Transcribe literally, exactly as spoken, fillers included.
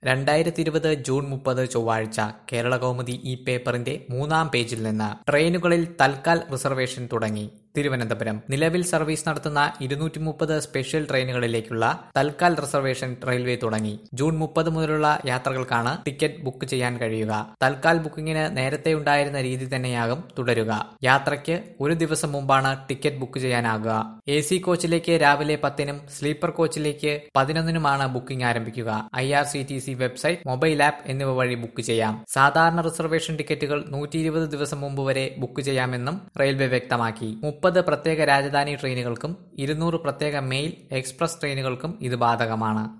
രണ്ടായിരത്തി ഇരുപത് ജൂൺ മുപ്പത് ചൊവ്വാഴ്ച കേരളകൗമുദി ഈ പേപ്പറിന്റെ മൂന്നാം പേജിൽ നിന്ന് ട്രെയിനുകളിൽ തൽക്കാൽ റിസർവേഷൻ തുടങ്ങി. തിരുവനന്തപുരം നിലവിൽ സർവീസ് നടത്തുന്ന ഇരുന്നൂറ്റി മുപ്പത് സ്പെഷ്യൽ ട്രെയിനുകളിലേക്കുള്ള തൽക്കാൽ റിസർവേഷൻ റെയിൽവേ തുടങ്ങി. ജൂൺ മുപ്പത് മുതലുള്ള യാത്രകൾക്കാണ് ടിക്കറ്റ് ബുക്ക് ചെയ്യാൻ കഴിയുക. തൽക്കാൽ ബുക്കിംഗിന് നേരത്തെ ഉണ്ടായിരുന്ന രീതി തന്നെയാകും തുടരുക. യാത്രയ്ക്ക് ഒരു ദിവസം മുമ്പാണ് ടിക്കറ്റ് ബുക്ക് ചെയ്യാനാകുക. എ സി കോച്ചിലേക്ക് രാവിലെ പത്തിനും സ്ലീപ്പർ കോച്ചിലേക്ക് പതിനൊന്നിനുമാണ് ബുക്കിംഗ് ആരംഭിക്കുക. I R C T C website, mobile app എന്നിവ വഴി ബുക്ക് ചെയ്യാം. സാധാരണ റിസർവേഷൻ ടിക്കറ്റുകൾ നൂറ്റി ഇരുപത് ദിവസം മുമ്പ് വരെ ബുക്ക് ചെയ്യാമെന്നും റെയിൽവേ വ്യക്തമാക്കി. മുപ്പത് പ്രത്യേക രാജധാനി ട്രെയിനുകൾക്കും ഇരുന്നൂറ് പ്രത്യേക മെയിൽ എക്സ്പ്രസ് ട്രെയിനുകൾക്കും ഇത് ബാധകമാണ്.